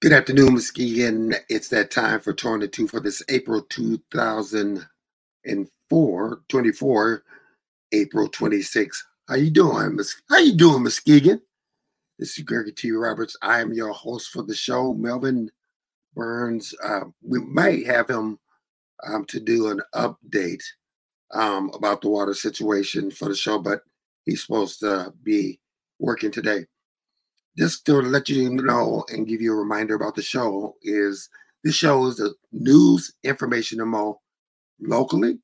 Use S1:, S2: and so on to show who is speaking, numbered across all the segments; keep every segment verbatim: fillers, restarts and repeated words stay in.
S1: Good afternoon, Muskegon. It's that time for Torn to Two for this April two thousand four, twenty-four, April twenty-sixth. How you doing, Mus- How you doing, Muskegon? This is Gregory T. Roberts. I am your host for the show, Melvin Burns. Uh, we might have him um, to do an update um, about the water situation for the show, but he's supposed to be working today. Just to let you know and give you a reminder about the show is this show is the news informational locally,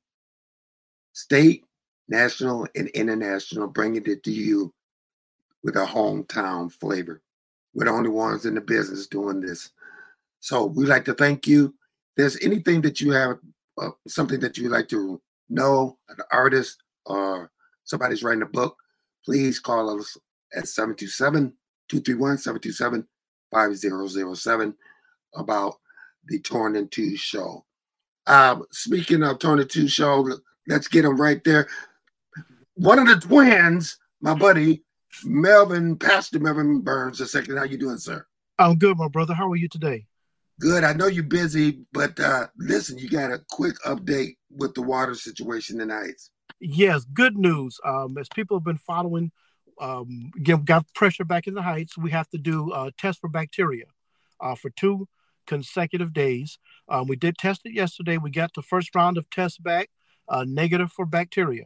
S1: state, national, and international, bringing it to you with a hometown flavor. We're the only ones in the business doing this. So we'd like to thank you. If there's anything that you have, uh, something that you'd like to know, an artist or somebody's writing a book, please call us at seven two seven, two three one, seven two seven, five zero zero seven about the Torn in Two show. Um, speaking of Torn in Two show, let's get them right there. One of the twins, my buddy, Melvin, Pastor Melvin Burns the second. How you doing, sir?
S2: I'm good, my brother. How are you today?
S1: Good. I know you're busy, but uh, listen, you got a quick update with the water situation tonight.
S2: Yes, good news. Um, as people have been following, um, again, got pressure back in the Heights. We have to do a test for bacteria uh, for two consecutive days. Um, we did test it yesterday. We got the first round of tests back, uh, negative for bacteria.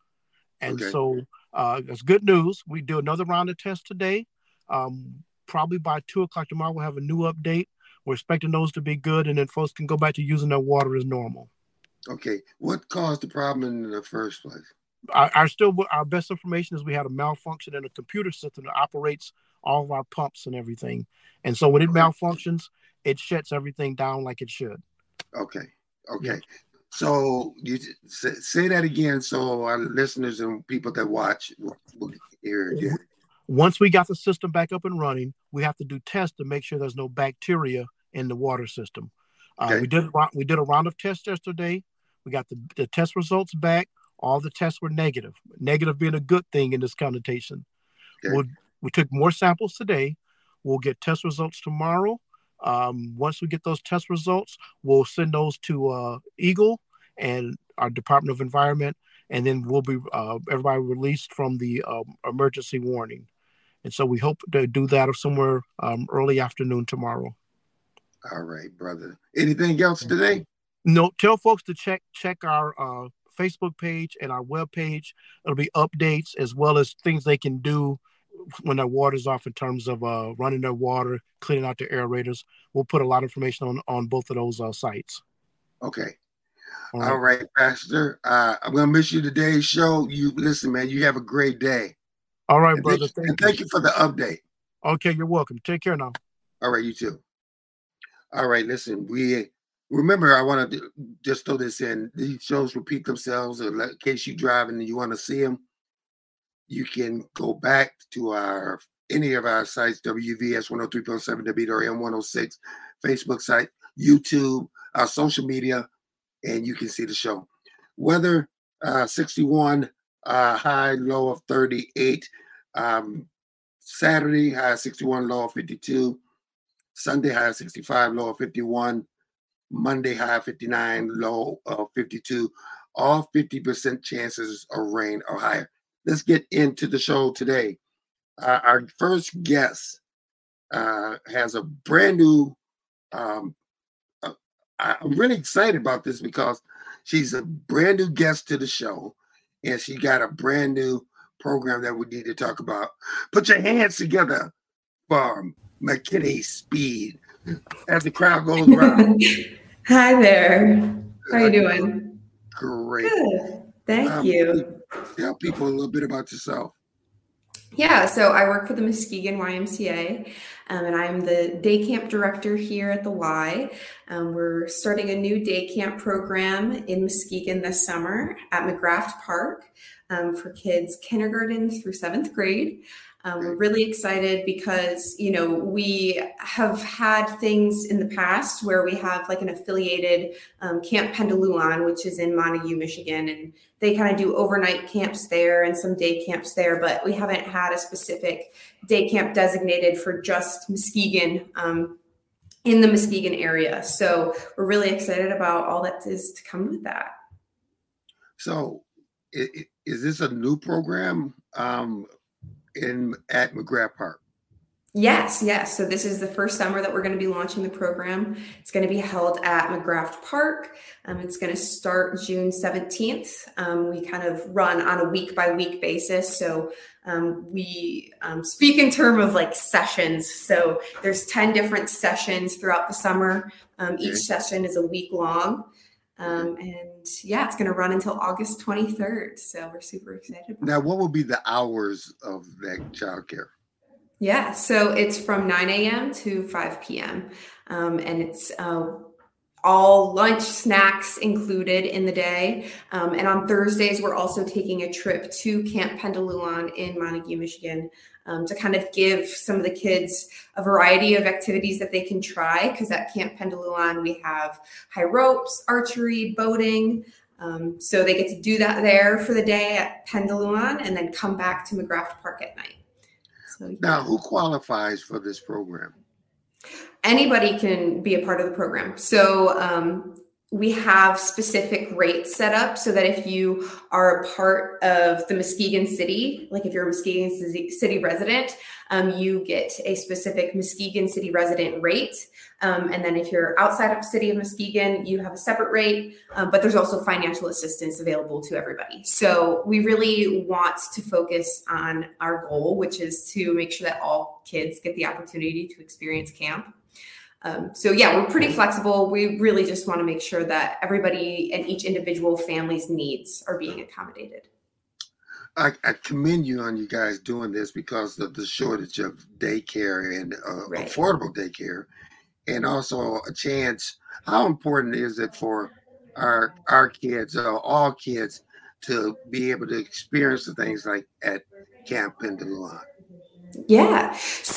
S2: And
S1: Okay.
S2: so uh, it's good news. We do another round of tests today. Um, probably by two o'clock tomorrow, we'll have a new update. We're expecting those to be good, and then folks can go back to using their water as normal.
S1: Okay. What caused the problem in the first place?
S2: Our, our still our best information is we had a malfunction in a computer system that operates all of our pumps and everything. And so when it
S1: Okay.
S2: malfunctions, it shuts everything down like it should.
S1: Okay. Okay.
S2: Yeah.
S1: So you say, say that again, so our listeners and people that watch will, will hear it again.
S2: Once we got the system back up and running, we have to do tests to make sure there's no bacteria in the water system. Uh,
S1: Okay.
S2: we did we did a round of tests yesterday. We got the, the test results back. All the tests were negative. Negative being a good thing in this connotation.
S1: Okay.
S2: We'll, we took more samples today. We'll get test results tomorrow. Um, once we get those test results, we'll send those to uh, Eagle and our Department of Environment, and then we'll be uh, everybody released from the um, emergency warning. And so we hope to do that somewhere um, early afternoon tomorrow.
S1: All right, brother. Anything else today?
S2: No, tell folks to check check our uh, Facebook page and our web page. It'll be updates as well as things they can do when their water's off in terms of uh, running their water, cleaning out their aerators. We'll put a lot of information on, on both of those uh, sites.
S1: Okay.
S2: All
S1: All
S2: right.
S1: right, Pastor. Uh, I'm going to miss you today's show. You listen, man, you have a great day.
S2: All right,
S1: And
S2: brother.
S1: thank,
S2: Thank
S1: and
S2: you.
S1: thank you for the update.
S2: Okay, you're welcome. Take care now.
S1: All right, you too. All right, listen, we remember, I want to just throw this in. These shows repeat themselves. In case you drive and you want to see them, you can go back to our any of our sites, W V S one oh three point seven, W W M one oh six, Facebook site, YouTube, our social media, and you can see the show. Weather, uh, sixty-one, uh, high, low of thirty-eight. Um, Saturday, high sixty-one, low of fifty-two. Sunday, high sixty-five, low of fifty-one. Monday, high fifty-nine, low of fifty-two. All fifty percent chances of rain or higher. Let's get into the show today. Uh, our first guest uh, has a brand new, um, uh, I'm really excited about this because she's a brand new guest to the show and she got a brand new program that we need to talk about. Put your hands together for McKinney Speed as the crowd goes around.
S3: Hi there. How are you doing?
S1: Great.
S3: Good. Thank
S1: um,
S3: you.
S1: Tell people a little bit about yourself.
S3: Yeah, so I work for the Muskegon Y M C A, um, and I'm the day camp director here at the Y. Um, we're starting a new day camp program in Muskegon this summer at McGrath Park um, for kids kindergarten through seventh grade. Um, we're really excited because, you know, we have had things in the past where we have like an affiliated um, Camp Pendaluan, which is in Montague, Michigan, and they kind of do overnight camps there and some day camps there, but we haven't had a specific day camp designated for just Muskegon. Um, in the Muskegon area. So we're really excited about all that is to come with that.
S1: So is this a new program um, in at McGrath Park?
S3: Yes, yes. So this is the first summer that we're going to be launching the program. It's going to be held at McGrath Park. Um, it's going to start June seventeenth. Um, we kind of run on a week by week basis. So um, we um, speak in terms of like sessions. So there's ten different sessions throughout the summer. Um, each session is a week long. Um, and yeah, it's going to run until August twenty-third. So we're super excited about
S1: Now, what will be the hours of that childcare?
S3: Yeah, so it's from nine a.m. to five p.m. Um, and it's uh, all lunch, snacks included in the day. Um, and on Thursdays, we're also taking a trip to Camp Pendaluan in Montague, Michigan, um, to kind of give some of the kids a variety of activities that they can try. Because at Camp Pendaluan, we have high ropes, archery, boating. Um, so they get to do that there for the day at Pendaluan and then come back to McGrath Park at night. So,
S1: now, who qualifies for this program?
S3: Anybody can be a part of the program. So um, we have specific rates set up so that if you are a part of the Muskegon City, like if you're a Muskegon City resident, um, you get a specific Muskegon City resident rate. Um, and then if you're outside of the city of Muskegon, you have a separate rate, um, but there's also financial assistance available to everybody. So we really want to focus on our goal, which is to make sure that all kids get the opportunity to experience camp. Um, so yeah, we're pretty flexible. We really just want to make sure that everybody and each individual family's needs are being accommodated.
S1: I, I commend you on you guys doing this because of the shortage of daycare and uh, right. affordable daycare. And also a chance, how important is it for our our kids, or all kids, to be able to experience the things like at Camp Pendaluan?
S3: Yeah.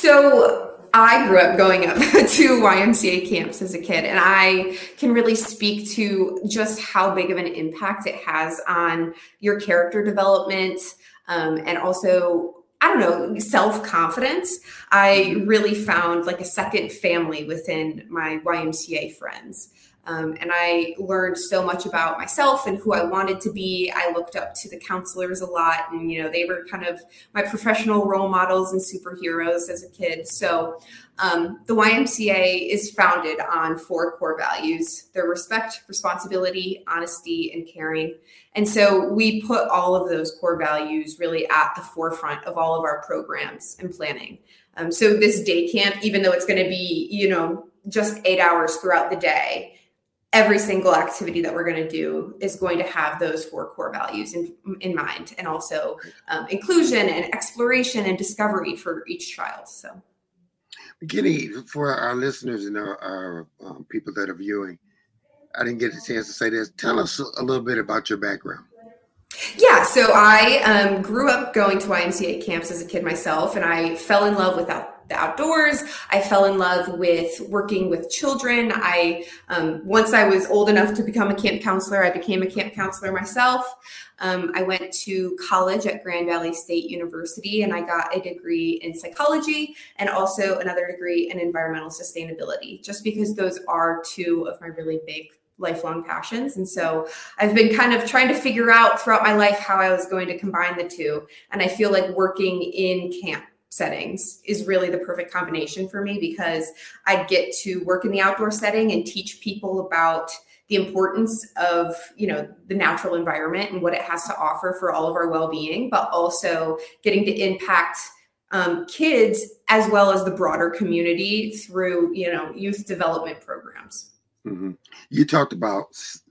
S3: So I grew up going up to Y M C A camps as a kid, and I can really speak to just how big of an impact it has on your character development, um, and also I don't know, self-confidence. I really found like a second family within my Y M C A friends. Um, and I learned so much about myself and who I wanted to be. I looked up to the counselors a lot, and, you know, they were kind of my professional role models and superheroes as a kid. So um, the Y M C A is founded on four core values. They're respect, responsibility, honesty, and caring. And so we put all of those core values really at the forefront of all of our programs and planning. Um, so this day camp, even though it's going to be, you know, just eight hours throughout the day, every single activity that we're going to do is going to have those four core values in, in mind, and also um, inclusion and exploration and discovery for each child. So,
S1: McKinney, for our listeners and our, our um, people that are viewing, I didn't get a chance to say this. Tell us a little bit about your background.
S3: Yeah, so I um, grew up going to Y M C A camps as a kid myself, and I fell in love with out- the outdoors. I fell in love with working with children. I um, once I was old enough to become a camp counselor, I became a camp counselor myself. Um, I went to college at Grand Valley State University, and I got a degree in psychology and also another degree in environmental sustainability, just because those are two of my really big lifelong passions. And so I've been kind of trying to figure out throughout my life how I was going to combine the two. And I feel like working in camp settings is really the perfect combination for me, because I get to work in the outdoor setting and teach people about the importance of, you know, the natural environment and what it has to offer for all of our well-being, but also getting to impact um, kids as well as the broader community through, you know, youth development programs.
S1: Mm-hmm. You talked about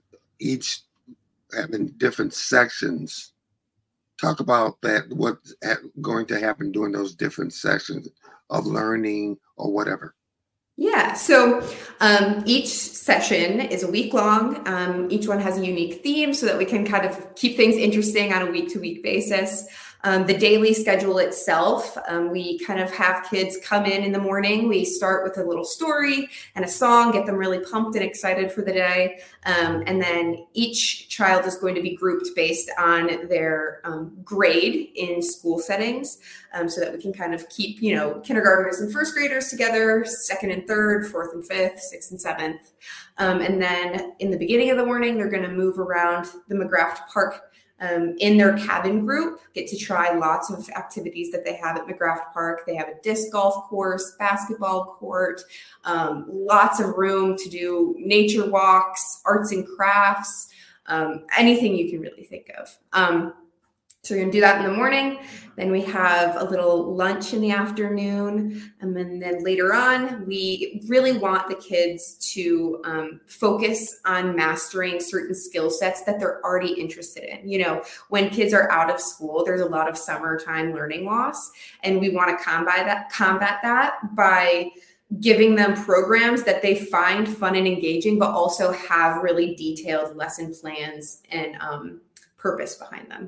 S1: each having different sections. Talk about that, what's going to happen during those different sections of learning or whatever.
S3: Yeah, so um, each session is a week long. Um, each one has a unique theme so that we can kind of keep things interesting on a week to week basis. Um, the daily schedule itself, um, we kind of have kids come in in the morning. We start with a little story and a song, get them really pumped and excited for the day. Um, and then each child is going to be grouped based on their um, grade in school settings, um, so that we can kind of keep, you know, kindergartners and first graders together, second and third, fourth and fifth, sixth and seventh. Um, and then in the beginning of the morning, they're going to move around the McGrath Park Um, in their cabin group, get to try lots of activities that they have at McGrath Park. They have a disc golf course, basketball court, um, lots of room to do nature walks, arts and crafts, um, anything you can really think of. Um, So we're going to do that in the morning. Then we have a little lunch in the afternoon. And then, then later on, we really want the kids to um, focus on mastering certain skill sets that they're already interested in. You know, when kids are out of school, there's a lot of summertime learning loss. And we want to combat that, combat that by giving them programs that they find fun and engaging, but also have really detailed lesson plans and um, purpose behind them.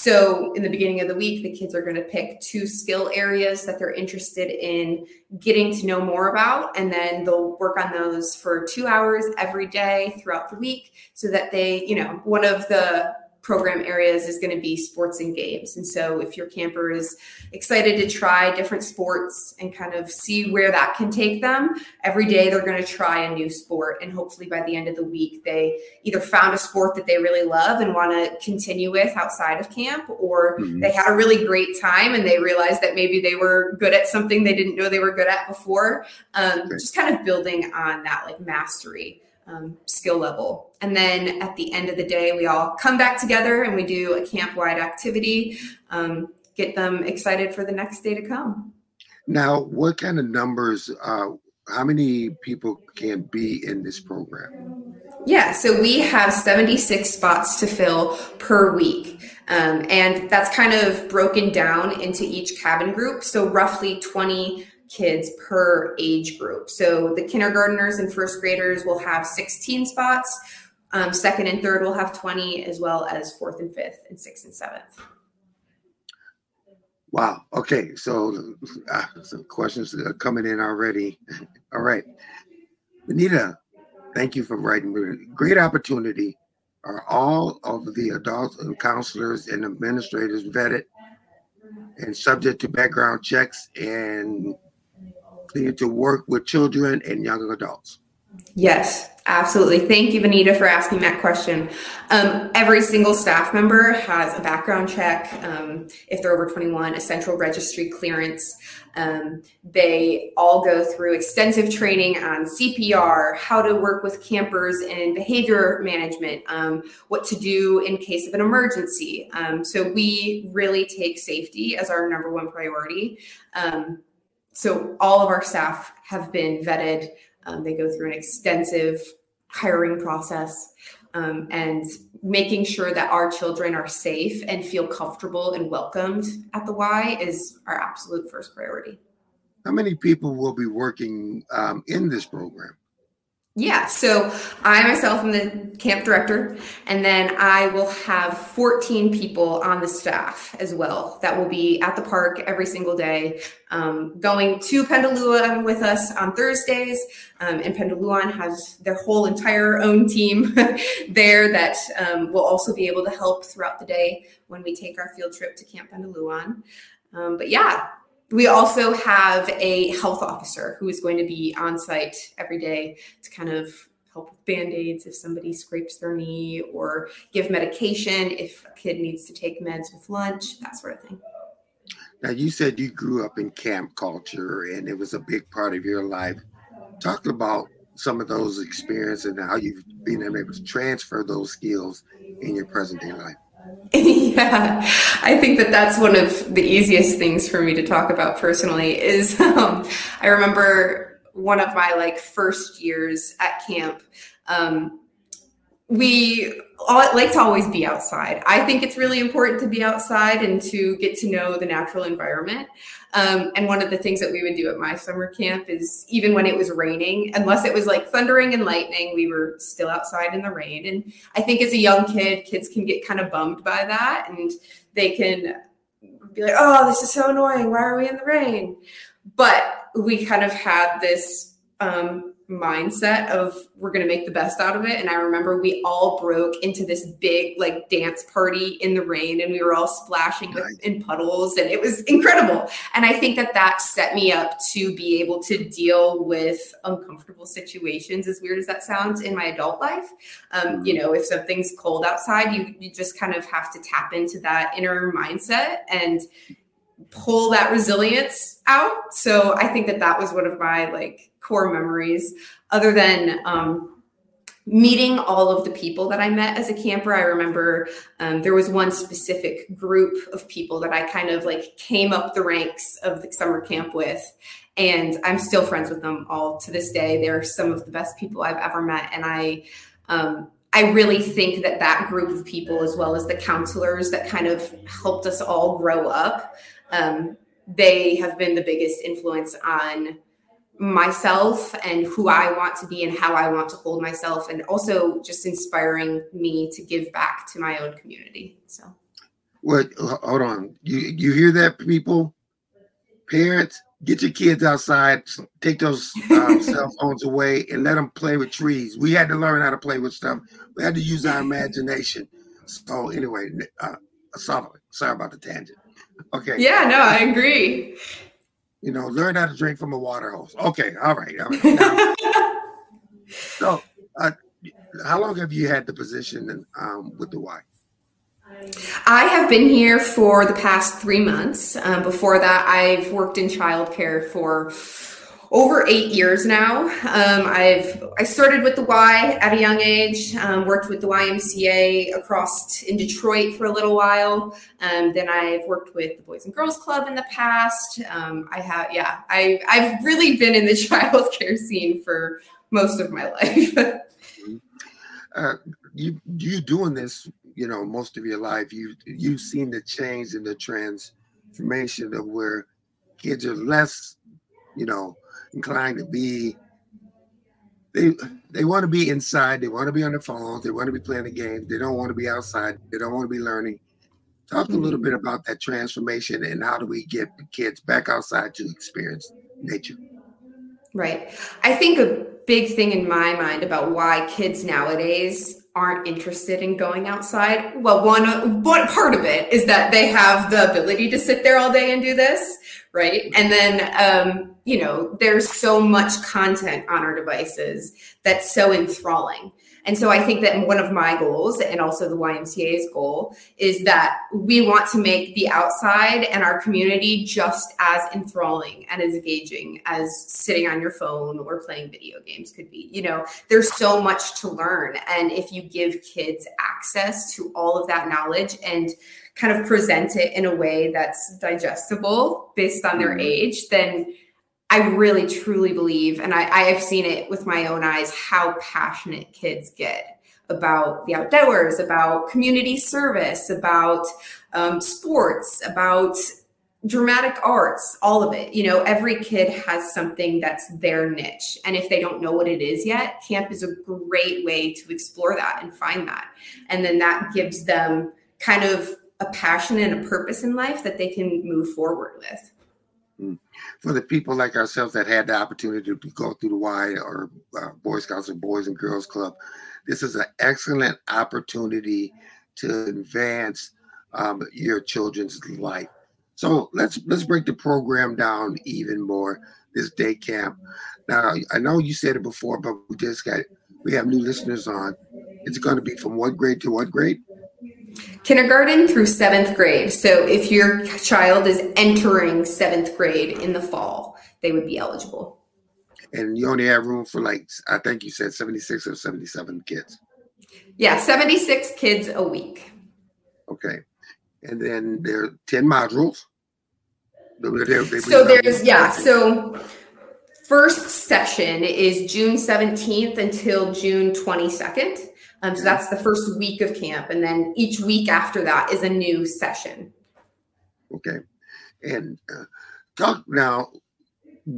S3: So in the beginning of the week, the kids are going to pick two skill areas that they're interested in getting to know more about, and then they'll work on those for two hours every day throughout the week so that they, you know, one of the program areas is going to be sports and games. And so if your camper is excited to try different sports and kind of see where that can take them, every day they're going to try a new sport. And hopefully by the end of the week, they either found a sport that they really love and want to continue with outside of camp, or mm-hmm. they had a really great time and they realized that maybe they were good at something they didn't know they were good at before. Um, just kind of building on that like mastery Um, skill level. And then at the end of the day, we all come back together and we do a camp-wide activity, um, get them excited for the next day to come.
S1: Now, what kind of numbers, uh, how many people can be in this program?
S3: Yeah, so we have seventy-six spots to fill per week. Um, and that's kind of broken down into each cabin group. So roughly twenty kids per age group. So the kindergartners and first graders will have sixteen spots. Um, second and third will have twenty, as well as fourth and fifth and sixth and seventh.
S1: Wow. Okay. So uh, some questions are coming in already. All right. Anita, thank you for writing. Great opportunity. Are all of the adults and counselors and administrators vetted and subject to background checks and clear to work with children and young adults?
S3: Yes, absolutely. Thank you, Vanita, for asking that question. Um, every single staff member has a background check. Um, if they're over twenty-one, a central registry clearance. Um, they all go through extensive training on C P R, how to work with campers in behavior management, um, what to do in case of an emergency. Um, so we really take safety as our number one priority. Um, So all of our staff have been vetted. Um, they go through an extensive hiring process, um, and making sure that our children are safe and feel comfortable and welcomed at the Y is our absolute first priority.
S1: How many people will be working um, in this program?
S3: Yeah, so I myself am the camp director, and then I will have fourteen people on the staff as well that will be at the park every single day, um, going to Pendaluan with us on Thursdays. Um, and Pendaluan has their whole entire own team there that um, will also be able to help throughout the day when we take our field trip to Camp Pendaluan. Um, but yeah. We also have a health officer who is going to be on site every day to kind of help with Band-Aids if somebody scrapes their knee, or give medication if a kid needs to take meds with lunch, that sort of thing.
S1: Now, you said you grew up in camp culture and it was a big part of your life. Talk about some of those experiences and how you've been able to transfer those skills in your present day life.
S3: Yeah, I think that that's one of the easiest things for me to talk about personally is um, I remember one of my like first years at camp. Um, we all like to always be outside. I think it's really important to be outside and to get to know the natural environment. Um, and one of the things that we would do at my summer camp is even when it was raining, unless it was like thundering and lightning, we were still outside in the rain. And I think as a young kid, kids can get kind of bummed by that, and they can be like, oh, this is so annoying. Why are we in the rain? But we kind of had this um, mindset of we're going to make the best out of it. And I remember we all broke into this big like dance party in the rain, and we were all splashing with, in puddles, and it was incredible. And I think that that set me up to be able to deal with uncomfortable situations, as weird as that sounds, in my adult life. Um, you know, if something's cold outside, you, you just kind of have to tap into that inner mindset and pull that resilience out. So I think that that was one of my like core memories, other than um, meeting all of the people that I met as a camper. I remember um, there was one specific group of people that I kind of like came up the ranks of the summer camp with, and I'm still friends with them all to this day. They're some of the best people I've ever met. And I, um, I really think that that group of people, as well as the counselors that kind of helped us all grow up, um, they have been the biggest influence on myself and who I want to be and how I want to hold myself, and also just inspiring me to give back to my own community. So,
S1: what? Hold on. You you hear that, people? Parents, get your kids outside. Take those um, cell phones away and let them play with trees. We had to learn how to play with stuff. We had to use our imagination. So anyway, uh, sorry, sorry about the tangent. Okay.
S3: Yeah, no, I agree.
S1: You know, learn how to drink from a water hose. Okay, all right. All right. Now, so, uh, how long have you had the position in, um, with the Y?
S3: I have been here for the past three months. Um, before that, I've worked in childcare for over eight years now. Um, I've I started with the Y at a young age, um, worked with the Y M C A across in Detroit for a little while. Um, then I've worked with the Boys and Girls Club in the past. Um, I have, yeah, I, I've really been in the childcare scene for most of my life.
S1: uh, you you doing this, you know, most of your life. You you've seen the change and the transformation of where kids are less, you know, inclined to be, they they want to be inside, they want to be on their phones, they want to be playing the games, they don't want to be outside, they don't want to be learning. Talk a little bit about that transformation and how do we get the kids back outside to experience nature.
S3: Right. I think a big thing in my mind about why kids nowadays aren't interested in going outside. Well, one, one part of it is that they have the ability to sit there all day and do this, right? And then, um, you know, there's so much content on our devices that's so enthralling. And so I think that one of my goals, and also the Y M C A's goal, is that we want to make the outside and our community just as enthralling and as engaging as sitting on your phone or playing video games could be. You know, there's so much to learn. And if you give kids access to all of that knowledge and kind of present it in a way that's digestible based on their age, then I really, truly believe, and I, I have seen it with my own eyes, how passionate kids get about the outdoors, about community service, about um, sports, about dramatic arts, all of it. You know, every kid has something that's their niche. And if they don't know what it is yet, camp is a great way to explore that and find that. And then that gives them kind of a passion and a purpose in life that they can move forward with.
S1: For the people like ourselves that had the opportunity to go through the Y or uh, Boy Scouts or Boys and Girls Club, this is an excellent opportunity to advance um, your children's life. So let's let's break the program down even more. This day camp. Now I know you said it before, but we just got we have new listeners on. It's going to be from what grade to what grade?
S3: Kindergarten through seventh grade. So if your child is entering seventh grade in the fall, they would be eligible.
S1: And you only have room for, like, I think you said seventy-six or seventy-seven kids.
S3: Yeah, seventy-six kids a week.
S1: Okay. And then there are ten modules. They're, they're, they're
S3: so there's, yeah, so first session is June seventeenth until June twenty-second. Um, so that's the first week of camp. And then each week after that is a new session.
S1: Okay. And uh, talk now, what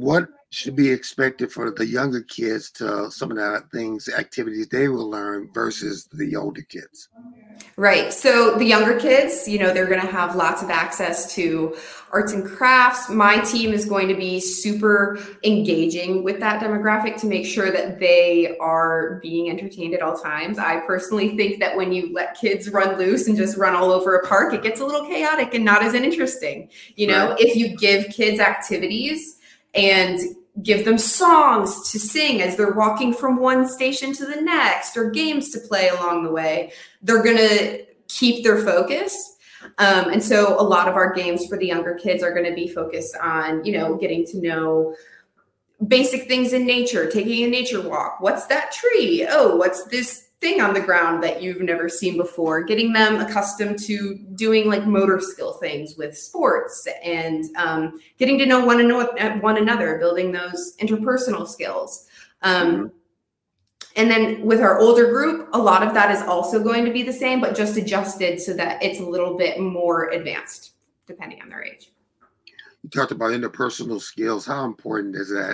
S1: should be expected for the younger kids to some of the things, activities they will learn versus the older kids?
S3: Right. So the younger kids, you know, they're going to have lots of access to arts and crafts. My team is going to be super engaging with that demographic to make sure that they are being entertained at all times. I personally think that when you let kids run loose and just run all over a park, it gets a little chaotic and not as interesting. You know, right. If you give kids activities and give them songs to sing as they're walking from one station to the next, or games to play along the way, they're going to keep their focus. Um, and so a lot of our games for the younger kids are going to be focused on, you know, getting to know basic things in nature, taking a nature walk. What's that tree? Oh, what's this thing on the ground that you've never seen before? Getting them accustomed to doing like motor skill things with sports, and um, getting to know one, an- one another, building those interpersonal skills. Um, mm-hmm. And then with our older group, a lot of that is also going to be the same, but just adjusted so that it's a little bit more advanced depending on their age.
S1: You talked about interpersonal skills. How important is that?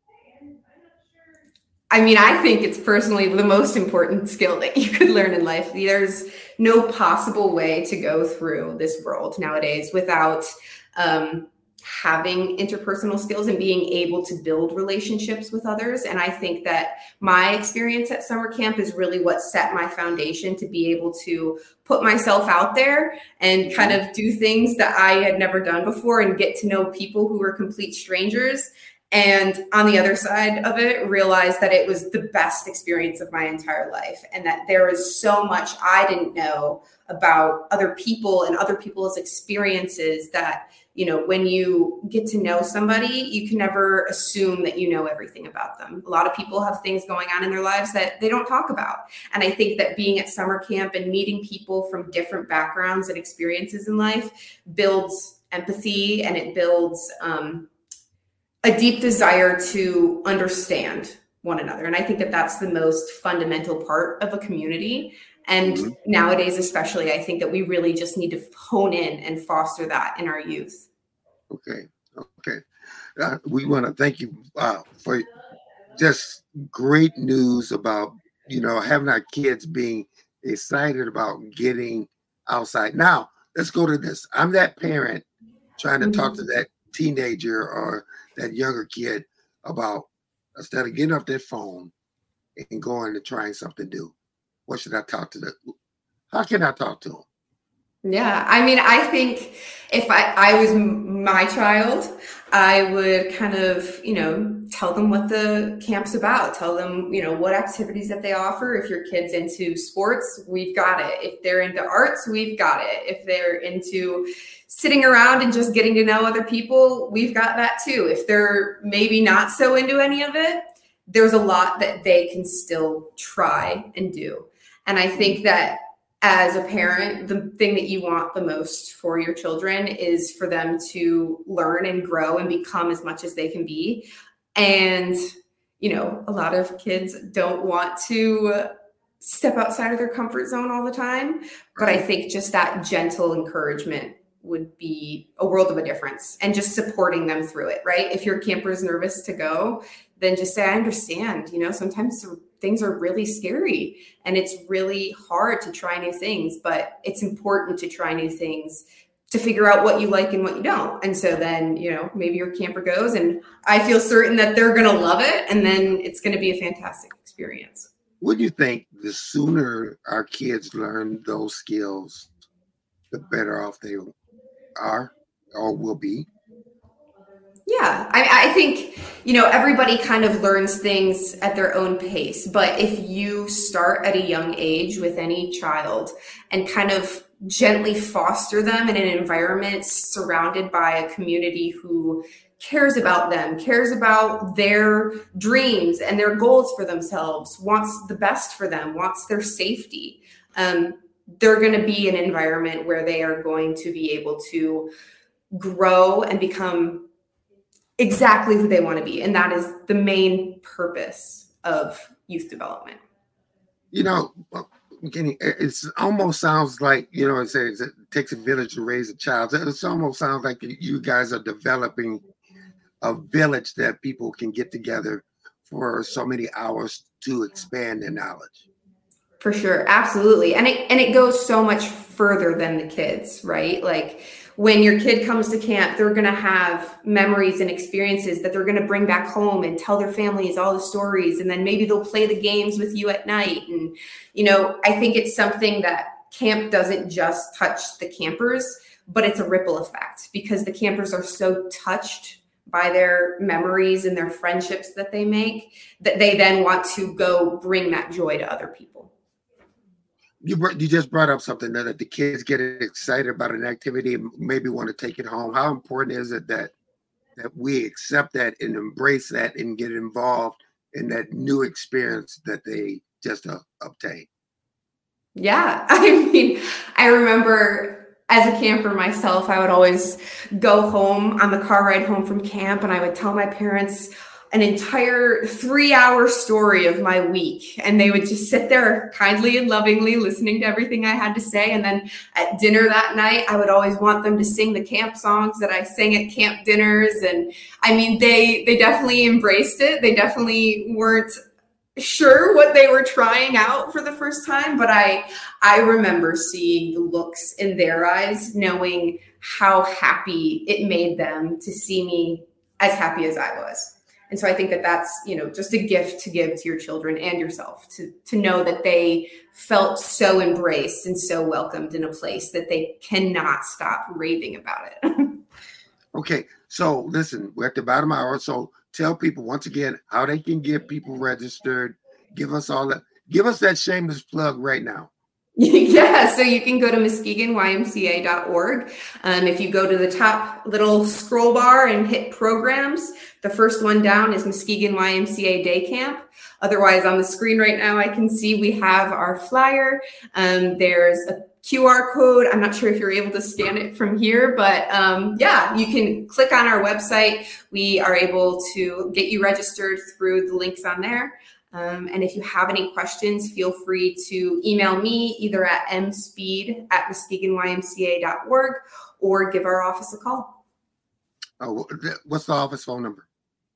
S3: I mean, I think it's personally the most important skill that you could learn in life. There's no possible way to go through this world nowadays without um, having interpersonal skills and being able to build relationships with others. And I think that my experience at summer camp is really what set my foundation to be able to put myself out there and kind of do things that I had never done before and get to know people who were complete strangers. And on the other side of it, realize that it was the best experience of my entire life, and that there is so much I didn't know about other people and other people's experiences that, you know, when you get to know somebody, you can never assume that you know everything about them. A lot of people have things going on in their lives that they don't talk about. And I think that being at summer camp and meeting people from different backgrounds and experiences in life builds empathy, and it builds um, a deep desire to understand one another. And I think that that's the most fundamental part of a community. And mm-hmm. nowadays, especially, I think that we really just need to hone in and foster that in our youth.
S1: Okay. Okay. Uh, we want to thank you uh, for just great news about, you know, having our kids being excited about getting outside. Now, let's go to this. I'm that parent trying to mm-hmm. talk to that teenager or that younger kid about, instead of getting off their phone and going and trying something new, what should I talk to them? How can I talk to them?
S3: Yeah, I mean, I think if I, I was my child, I would kind of, you know, tell them what the camp's about. Tell them, you know, what activities that they offer. If your kid's into sports, we've got it. If they're into arts, we've got it. If they're into sitting around and just getting to know other people, we've got that too. If they're maybe not so into any of it, there's a lot that they can still try and do. And I think that as a parent, the thing that you want the most for your children is for them to learn and grow and become as much as they can be. And, you know, a lot of kids don't want to step outside of their comfort zone all the time. But I think just that gentle encouragement would be a world of a difference, and just supporting them through it, right? If your camper is nervous to go, then just say, I understand, you know, sometimes things are really scary and it's really hard to try new things, but it's important to try new things to figure out what you like and what you don't. And so then, you know, maybe your camper goes, and I feel certain that they're going to love it. And then it's going to be a fantastic experience.
S1: What do you think? The sooner our kids learn those skills, the better off they are or will be?
S3: Yeah, I, I think, you know, everybody kind of learns things at their own pace. But if you start at a young age with any child and kind of gently foster them in an environment surrounded by a community who cares about them, cares about their dreams and their goals for themselves, wants the best for them, wants their safety, um, they're going to be an environment where they are going to be able to grow and become exactly who they want to be. And that is the main purpose of youth development.
S1: You know, it almost sounds like, you know, it says it takes a village to raise a child. It almost sounds like you guys are developing a village that people can get together for so many hours to expand their knowledge.
S3: For sure. Absolutely. And it, and it goes so much further than the kids, right? Like when your kid comes to camp, they're going to have memories and experiences that they're going to bring back home and tell their families all the stories. And then maybe they'll play the games with you at night. And, you know, I think it's something that camp doesn't just touch the campers, but it's a ripple effect because the campers are so touched by their memories and their friendships that they make that they then want to go bring that joy to other people.
S1: You you just brought up something that the kids get excited about an activity and maybe want to take it home. How important is it that that we accept that and embrace that and get involved in that new experience that they just uh, obtained?
S3: Yeah, I mean, I remember as a camper myself, I would always go home on the car ride home from camp and I would tell my parents an entire three-hour story of my week. And they would just sit there kindly and lovingly listening to everything I had to say. And then at dinner that night, I would always want them to sing the camp songs that I sang at camp dinners. And I mean, they they definitely embraced it. They definitely weren't sure what they were trying out for the first time. But I, I remember seeing the looks in their eyes, knowing how happy it made them to see me as happy as I was. And so I think that that's, you know, just a gift to give to your children and yourself to, to know that they felt so embraced and so welcomed in a place that they cannot stop raving about it.
S1: Okay. So listen, we're at the bottom of the hour. So tell people once again how they can get people registered. Give us all that. Give us that shameless plug right now.
S3: Yeah, so you can go to Muskegon Y M C A dot org. Um, if you go to the top little scroll bar and hit programs, the first one down is Muskegon Y M C A Day Camp. Otherwise, on the screen right now, I can see we have our flyer. Um, there's a Q R code. I'm not sure if you're able to scan it from here, but um, yeah, you can click on our website. We are able to get you registered through the links on there. Um, and if you have any questions, feel free to email me either at mspeed at muskegon Y M C A dot org or give our office a call.
S1: Oh, what's the office phone number?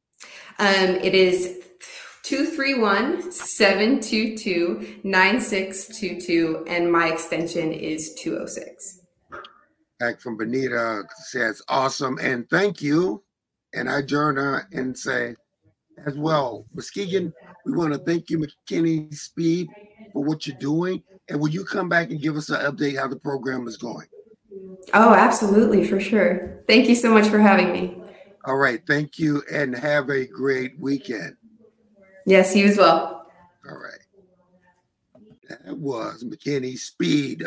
S3: Um, it is two three one, seven two two, nine six two two, and my extension is two oh six.
S1: Back from Benita says, awesome, and thank you. And I join her and say, as well, Muskegon, we want to thank you, McKinney Speed, for what you're doing. And will you come back and give us an update how the program is going?
S3: Oh, absolutely, for sure. Thank you so much for having me.
S1: All right. Thank you, and have a great weekend.
S3: Yes, you as well.
S1: All right. That was McKinney Speed.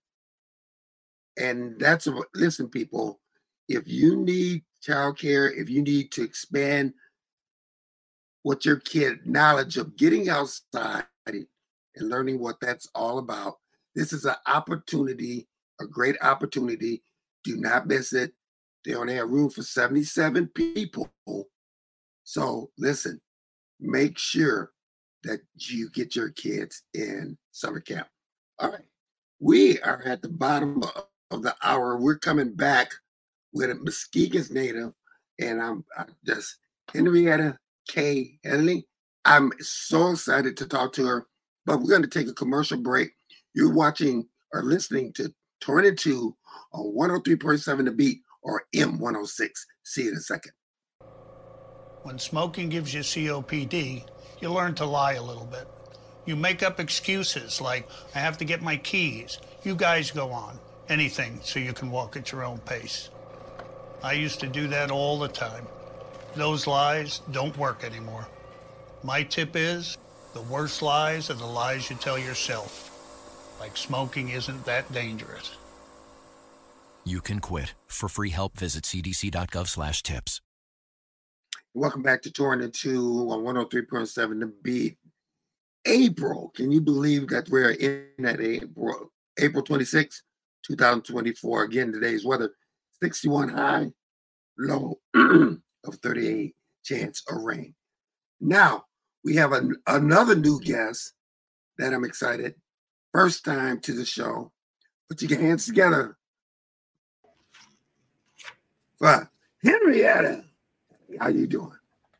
S1: And that's, a, listen, people, if you need childcare, if you need to expand what your kid knowledge of getting outside and learning what that's all about, this is an opportunity, a great opportunity. Do not miss it. They only have room for seventy-seven people. So listen, make sure that you get your kids in summer camp. All right. We are at the bottom of the hour. We're coming back with a Muskegon's native, and I'm, I'm just Henrietta K. Henley. I'm so excited to talk to her, but we're going to take a commercial break. You're watching or listening to Torn in Two on one oh three point seven The Beat or M one oh six. See you in a second.
S4: When smoking gives you C O P D, you learn to lie a little bit. You make up excuses like, I have to get my keys. You guys go on. Anything so you can walk at your own pace. I used to do that all the time. Those lies don't work anymore. My tip is, the worst lies are the lies you tell yourself. Like smoking isn't that dangerous.
S5: You can quit. For free help, visit c d c dot gov slash tips.
S1: Welcome back to Torn in Two on one oh three point seven The Beat. April, can you believe that we're in that April, April twenty-sixth, twenty twenty-four? Again, today's weather, sixty-one high, low of thirty-eight, chance of rain. Now, we have a, another new guest that I'm excited. First time to the show. Put your hands together for Henrietta How you doing?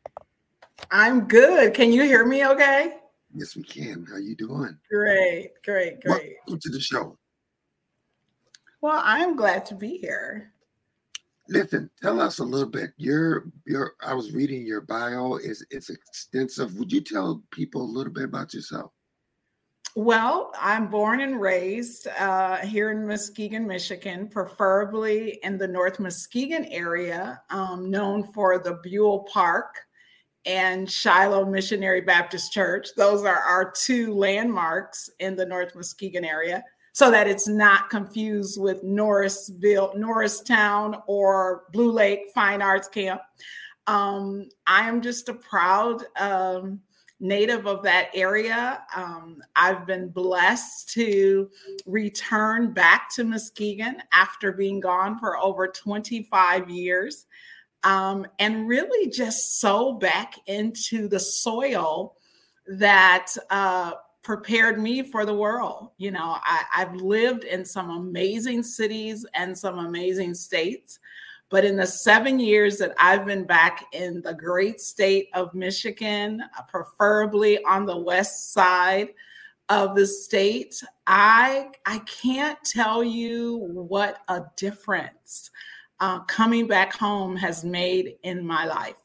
S6: I'm good. Can you hear me okay?
S1: Yes, we can. How you doing?
S6: Great, great, great.
S1: Welcome to the show.
S6: Well, I'm glad to be here.
S1: Listen, tell us a little bit. Your your I was reading your bio. Is it's extensive. Would you tell people a little bit about yourself?
S6: Well, I'm born and raised uh, here in Muskegon, Michigan, preferably in the North Muskegon area, um, known for the Buell Park and Shiloh Missionary Baptist Church. Those are our two landmarks in the North Muskegon area, so that it's not confused with Norrisville, Norristown, or Blue Lake Fine Arts Camp. Um, I am just a proud um, native of that area. Um, I've been blessed to return back to Muskegon after being gone for over twenty-five years. Um, and really just sow back into the soil that uh, prepared me for the world. You know, I, I've lived in some amazing cities and some amazing states, but in the seven years that I've been back in the great state of Michigan, preferably on the west side of the state, I, I can't tell you what a difference Uh, coming back home has made in my life.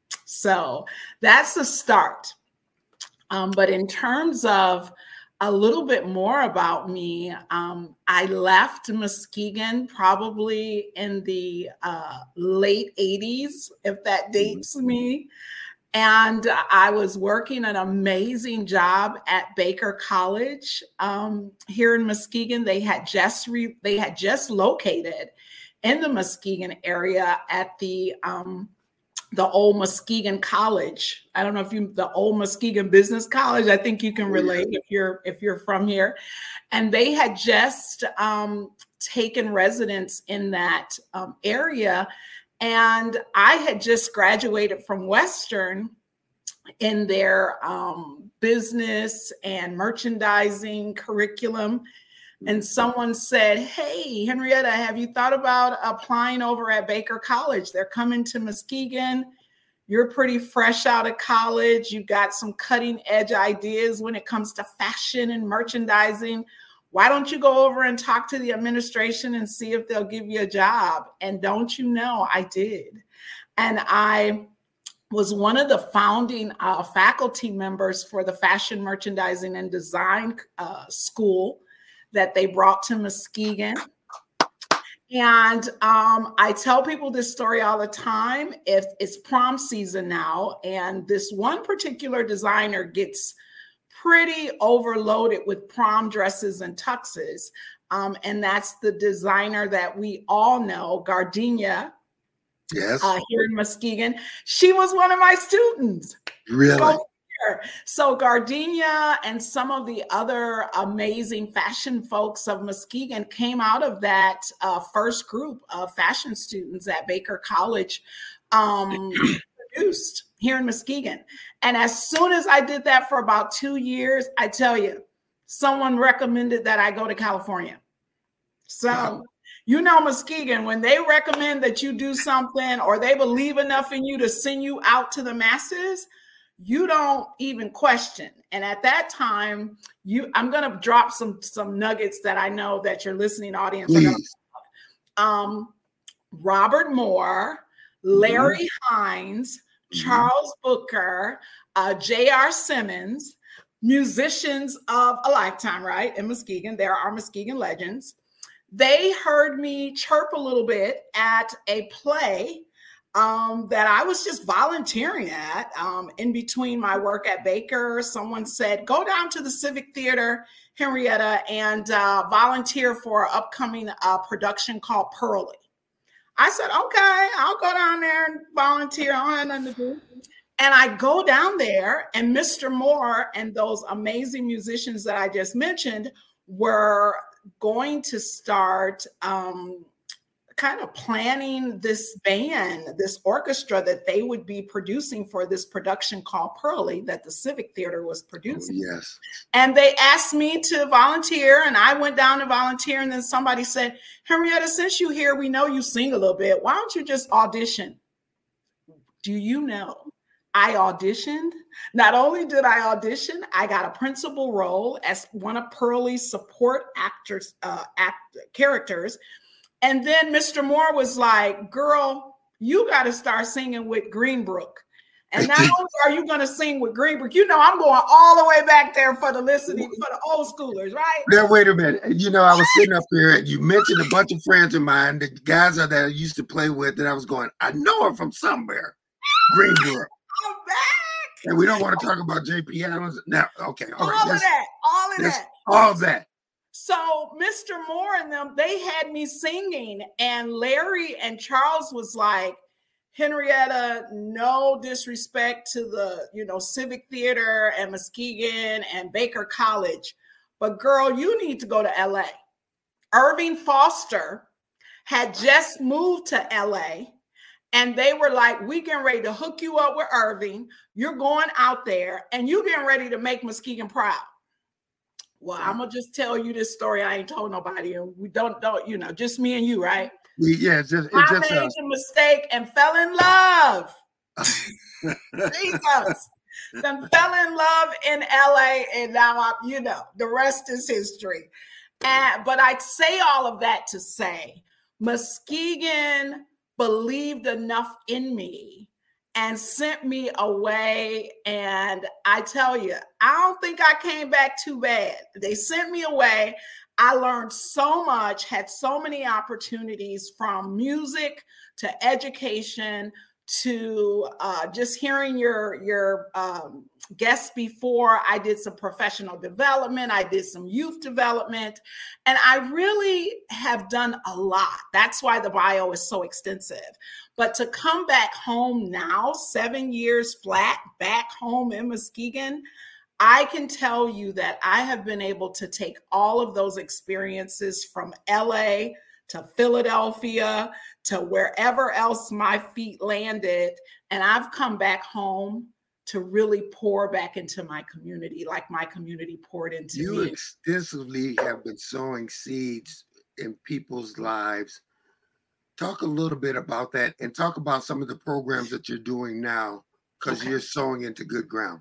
S6: So that's the start. Um, but in terms of a little bit more about me, um, I left Muskegon probably in the uh, late eighties, if that dates me. And I was working an amazing job at Baker College um, here in Muskegon. They had just re- they had just located in the Muskegon area at the um, the old Muskegon College. I don't know if you the old Muskegon Business College. I think you can relate if you're if you're from here. And they had just um, taken residence in that um, area, and I had just graduated from Western in their um, business and merchandising curriculum. And someone said, "Hey, Henrietta, have you thought about applying over at Baker College? They're coming to Muskegon. You're pretty fresh out of college. You've got some cutting edge ideas when it comes to fashion and merchandising. Why don't you go over and talk to the administration and see if they'll give you a job?" And don't you know, I did. And I was one of the founding uh, faculty members for the Fashion Merchandising and Design uh, School that they brought to Muskegon. And um, I tell people this story all the time. If it's prom season now, and this one particular designer gets pretty overloaded with prom dresses and tuxes, um, and that's the designer that we all know, Gardenia,
S1: yes,
S6: uh, here in Muskegon. She was one of my students.
S1: Really?
S6: Go So Gardenia and some of the other amazing fashion folks of Muskegon came out of that uh, first group of fashion students at Baker College um, produced here in Muskegon. And as soon as I did that for about two years, I tell you, someone recommended that I go to California. So, wow. You know, Muskegon, when they recommend that you do something or they believe enough in you to send you out to the masses, you don't even question. And at that time, you I'm going to drop some some nuggets that I know that your listening audience Please. are going to um Robert Moore, Larry mm-hmm. Hines, mm-hmm. Charles Booker, uh, J R Simmons, musicians of a lifetime, right? In Muskegon, there are Muskegon legends. They heard me chirp a little bit at a play Um, that I was just volunteering at um, in between my work at Baker. Someone said, go down to the Civic Theater, Henrietta, and uh, volunteer for an upcoming uh, production called Pearly. I said, okay, I'll go down there and volunteer. I don't have nothing to do. And I go down there, and Mister Moore and those amazing musicians that I just mentioned were going to start um, kind of planning this band, this orchestra that they would be producing for this production called Pearly that the Civic Theater was producing.
S1: Oh, yes.
S6: And they asked me to volunteer, and I went down to volunteer. And then somebody said, Henrietta, since you're here, we know you sing a little bit. Why don't you just audition? Do you know I auditioned? Not only did I audition, I got a principal role as one of Pearlie's support actors, uh, act characters. And then Mister Moore was like, girl, you got to start singing with Greenbrook. And not only are you going to sing with Greenbrook, you know, I'm going all the way back there for the listening, for the old schoolers, right?
S1: Now, wait a minute. You know, I was sitting up here and you mentioned a bunch of friends of mine, the guys that I used to play with, and I was going, I know her from somewhere. Greenbrook.
S6: I'm back.
S1: And we don't want to talk about J P Adams. Now, okay. All,
S6: all
S1: right,
S6: of that. All of that.
S1: All of that.
S6: So Mister Moore and them, they had me singing, and Larry and Charles was like, Henrietta, no disrespect to the, you know, Civic Theater and Muskegon and Baker College, but girl, you need to go to L A. Irving Foster had just moved to L A, and they were like, we getting ready to hook you up with Irving. You're going out there and you getting ready to make Muskegon proud. Well, I'm gonna just tell you this story. I ain't told nobody, and we don't, don't, you know, just me and you, right?
S1: We, yeah, it's just, it's
S6: I
S1: just
S6: made
S1: uh,
S6: a mistake and fell in love. Jesus, then fell in love in L A, and now I'm, you know, the rest is history. And but I say all of that to say, Muskegon believed enough in me and sent me away. And I tell you, I don't think I came back too bad. They sent me away. I learned so much, had so many opportunities, from music to education to uh, just hearing your, your um, guests before. I did some professional development. I did some youth development. And I really have done a lot. That's why the bio is so extensive. But to come back home now, seven years flat, back home in Muskegon, I can tell you that I have been able to take all of those experiences from L A to Philadelphia to wherever else my feet landed, and I've come back home to really pour back into my community like my community poured into
S1: you
S6: me.
S1: You extensively have been sowing seeds in people's lives. Talk a little bit about that, and talk about some of the programs that you're doing now, because okay. you're sowing into good ground.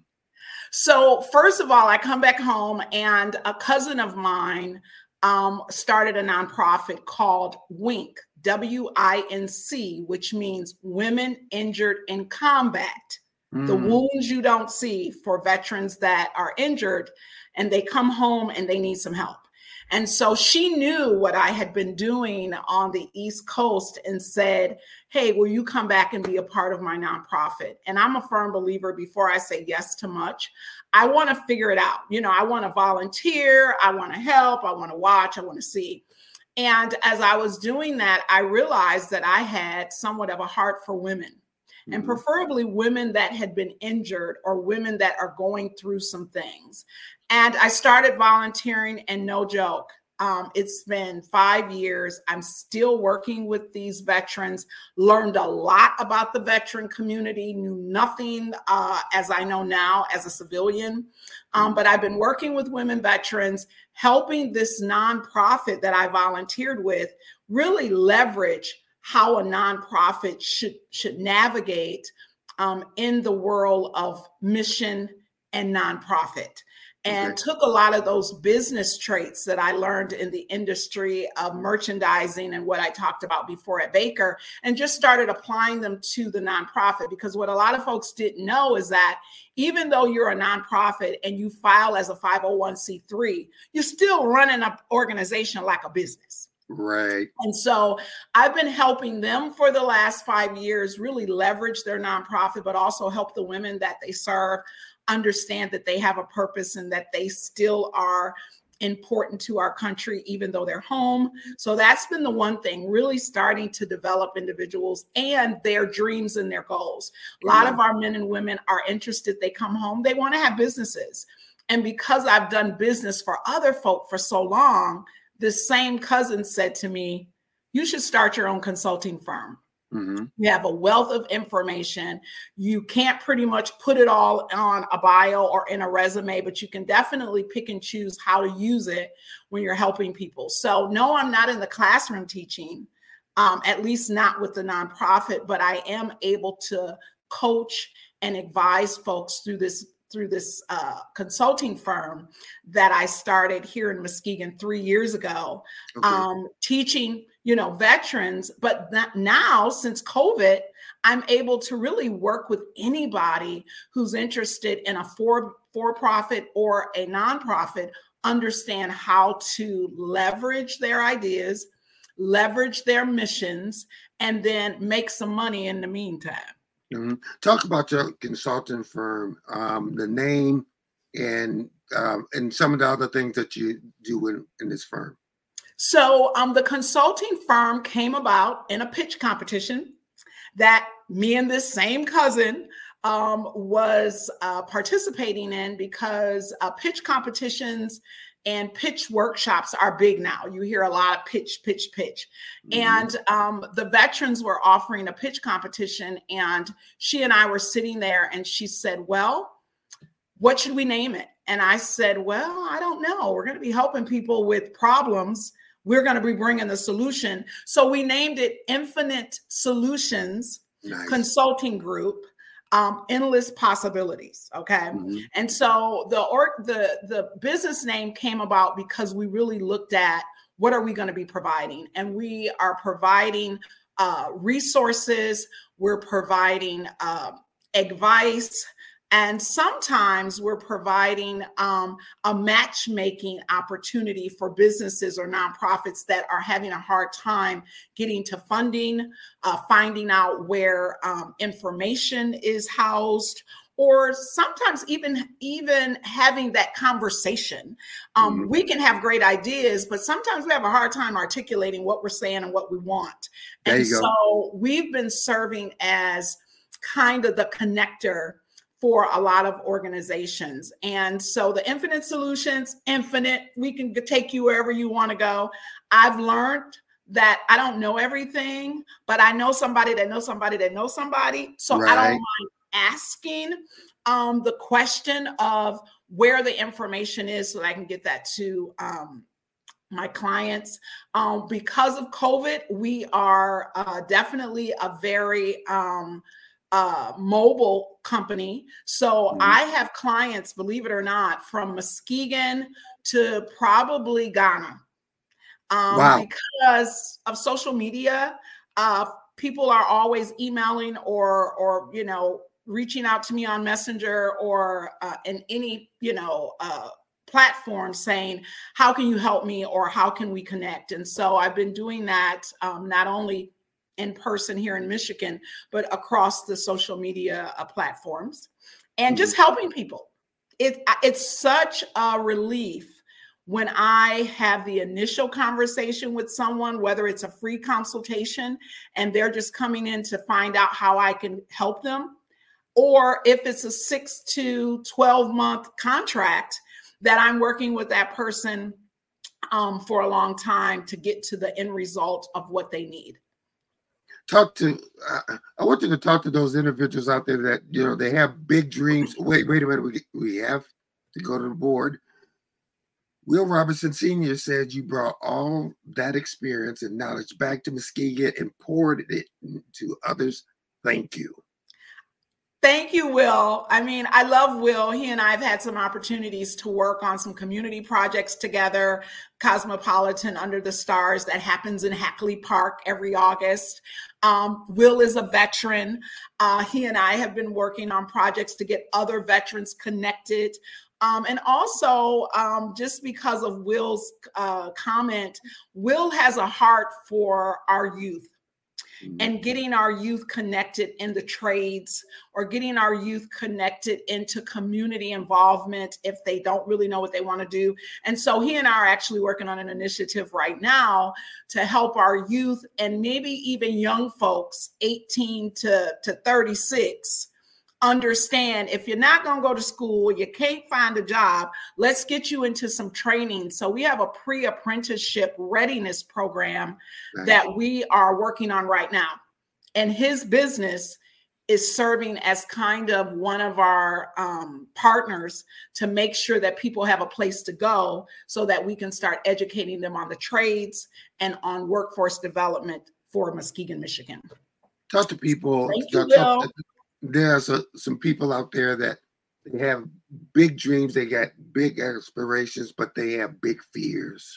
S6: So first of all, I come back home, and a cousin of mine um, started a nonprofit called WINC, W I N C, which means Women Injured in Combat. Mm. The wounds you don't see for veterans that are injured, and they come home and they need some help. And so she knew what I had been doing on the East Coast and said, hey, will you come back and be a part of my nonprofit? And I'm a firm believer, before I say yes to much, I want to figure it out. You know, I want to volunteer. I want to help. I want to watch. I want to see. And as I was doing that, I realized that I had somewhat of a heart for women. Mm-hmm. And preferably women that had been injured or women that are going through some things. And I started volunteering, and no joke, um, it's been five years. I'm still working with these veterans, learned a lot about the veteran community, knew nothing uh, as I know now as a civilian. Um, but I've been working with women veterans, helping this nonprofit that I volunteered with really leverage how a nonprofit should, should navigate um, in the world of mission and nonprofit. And okay. took a lot of those business traits that I learned in the industry of merchandising and what I talked about before at Baker, and just started applying them to the nonprofit. Because what a lot of folks didn't know is that even though you're a nonprofit and you file as a five oh one c three, you're still running an organization like a business.
S1: Right.
S6: And so I've been helping them for the last five years really leverage their nonprofit, but also help the women that they serve understand that they have a purpose and that they still are important to our country, even though they're home. So that's been the one thing, really starting to develop individuals and their dreams and their goals. A lot yeah. of our men and women are interested. They come home, they want to have businesses. And because I've done business for other folk for so long, this same cousin said to me, you should start your own consulting firm. Mm-hmm. You have a wealth of information. You can't pretty much put it all on a bio or in a resume, but you can definitely pick and choose how to use it when you're helping people. So no, I'm not in the classroom teaching, um, at least not with the nonprofit, but I am able to coach and advise folks through this through this uh, consulting firm that I started here in Muskegon three years ago, okay. um, teaching, you know, veterans. But now, since COVID, I'm able to really work with anybody who's interested in a for, for-profit or a nonprofit, understand how to leverage their ideas, leverage their missions, and then make some money in the meantime.
S1: Mm-hmm. Talk about your consulting firm, um, the name, and um, and some of the other things that you do in, in this firm.
S6: So um, the consulting firm came about in a pitch competition that me and this same cousin um, was uh, participating in, because uh, pitch competitions and pitch workshops are big now. You hear a lot of pitch, pitch, pitch. Mm-hmm. And um, the veterans were offering a pitch competition, and she and I were sitting there, and she said, well, what should we name it? And I said, well, I don't know. We're going to be helping people with problems. We're going to be bringing the solution. So we named it Infinite Solutions nice. Consulting Group. Um, endless possibilities. Okay. Mm-hmm. And so the or the the business name came about because we really looked at what are we going to be providing, and we are providing uh, resources. We're providing uh, advice, and sometimes we're providing um, a matchmaking opportunity for businesses or nonprofits that are having a hard time getting to funding, uh, finding out where um, information is housed, or sometimes even, even having that conversation. Um, mm-hmm. We can have great ideas, but sometimes we have a hard time articulating what we're saying and what we want.
S1: There
S6: and
S1: you go.
S6: So we've been serving as kind of the connector for a lot of organizations. And so the Infinite Solutions, infinite, we can take you wherever you want to go. I've learned that I don't know everything, but I know somebody that knows somebody that knows somebody. So right. I don't mind asking um, the question of where the information is so that I can get that to um, my clients. Um, because of COVID, we are uh, definitely a very um, Uh, mobile company. So mm-hmm. I have clients, believe it or not, from Muskegon to probably Ghana. Um,
S1: wow.
S6: Because of social media, uh, people are always emailing or, or, you know, reaching out to me on Messenger or uh, in any, you know, uh, platform saying, how can you help me, or how can we connect? And so I've been doing that um, not only in person here in Michigan, but across the social media uh, platforms, and just helping people. It, it's such a relief when I have the initial conversation with someone, whether it's a free consultation and they're just coming in to find out how I can help them, or if it's a six to twelve month contract that I'm working with that person um, for a long time to get to the end result of what they need.
S1: Talk to, uh, I want you to talk to those individuals out there that, you know, they have big dreams. Wait, wait a minute. We, we have to go to the board. Will Robinson Senior said you brought all that experience and knowledge back to Muskegon and poured it to others. Thank you.
S6: Thank you, Will. I mean, I love Will. He and I have had some opportunities to work on some community projects together. Cosmopolitan Under the Stars that happens in Hackley Park every August. Um, Will is a veteran. Uh, he and I have been working on projects to get other veterans connected. Um, and also, um, just because of Will's uh, comment, Will has a heart for our youth. And getting our youth connected in the trades, or getting our youth connected into community involvement if they don't really know what they want to do. And so he and I are actually working on an initiative right now to help our youth, and maybe even young folks, eighteen to thirty-six, understand if you're not going to go to school, you can't find a job, let's get you into some training. So we have a pre-apprenticeship readiness program nice. That we are working on right now. And his business is serving as kind of one of our um, partners to make sure that people have a place to go so that we can start educating them on the trades and on workforce development for Muskegon, Michigan.
S1: Talk to people.
S6: Thank you,
S1: talk,
S6: Will.
S1: there's a, some people out there that they have big dreams, they got big aspirations, but they have big fears.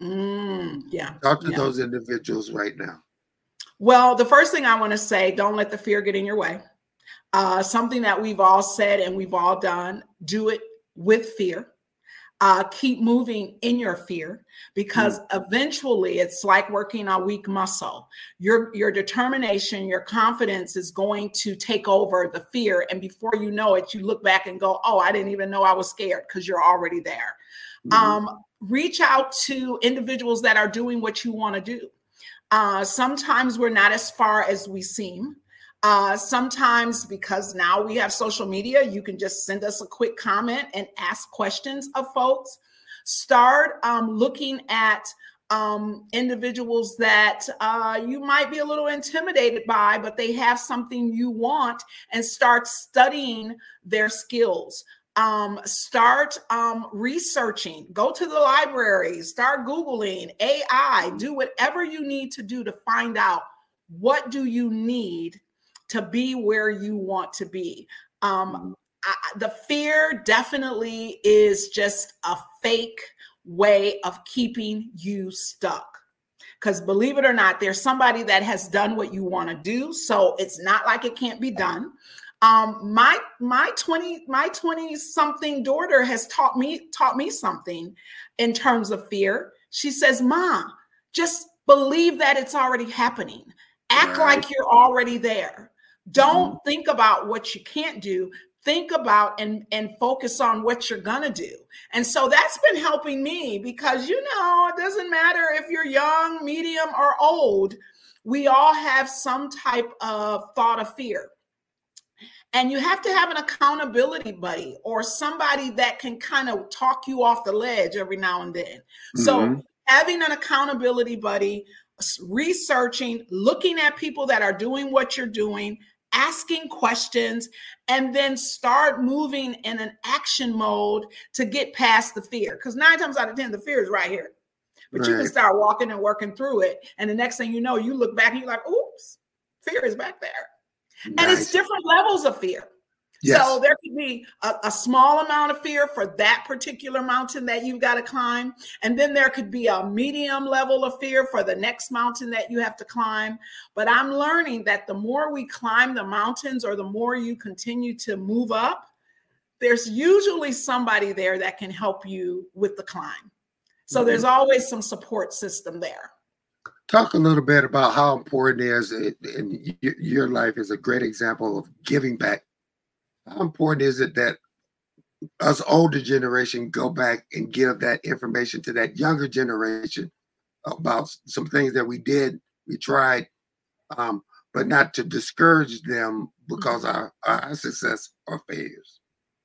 S6: Mm, yeah.
S1: Talk to
S6: yeah.
S1: those individuals right now.
S6: Well, the first thing I want to say, don't let the fear get in your way. Uh, something that we've all said and we've all done, do it with fear. Uh, keep moving in your fear, because mm. eventually it's like working a weak muscle. Your, your determination, your confidence is going to take over the fear. And before you know it, you look back and go, oh, I didn't even know I was scared, because you're already there. Mm. Um, reach out to individuals that are doing what you want to do. Uh, sometimes we're not as far as we seem. Uh, sometimes, because now we have social media, you can just send us a quick comment and ask questions of folks. Start um, looking at um, individuals that uh, you might be a little intimidated by, but they have something you want, and start studying their skills. Um, start um, researching, go to the library, start Googling, A I, do whatever you need to do to find out what do you need to be where you want to be. Um, I, the fear definitely is just a fake way of keeping you stuck. Because believe it or not, there's somebody that has done what you want to do. So it's not like it can't be done. Um, my my twenty my twenty something daughter has taught me taught me something in terms of fear. She says, "Ma, just believe that it's already happening. Act right. like you're already there. Don't mm-hmm. think about what you can't do. Think about and, and focus on what you're gonna do." And so that's been helping me, because, you know, it doesn't matter if you're young, medium, or old. We all have some type of thought of fear. And you have to have an accountability buddy, or somebody that can kind of talk you off the ledge every now and then. Mm-hmm. So having an accountability buddy, researching, looking at people that are doing what you're doing, asking questions, and then start moving in an action mode to get past the fear. Because nine times out of ten, the fear is right here. But right. you can start walking and working through it. And the next thing you know, you look back and you're like, oops, fear is back there. Nice. And it's different levels of fear. Yes. So there could be a, a small amount of fear for that particular mountain that you've got to climb. And then there could be a medium level of fear for the next mountain that you have to climb. But I'm learning that the more we climb the mountains, or the more you continue to move up, there's usually somebody there that can help you with the climb. So mm-hmm. there's always some support system there.
S1: Talk a little bit about how important it is, and your life is a great example of giving back. How important is it that us older generation go back and give that information to that younger generation about some things that we did, we tried, um, but not to discourage them because mm-hmm. our, our success or failures?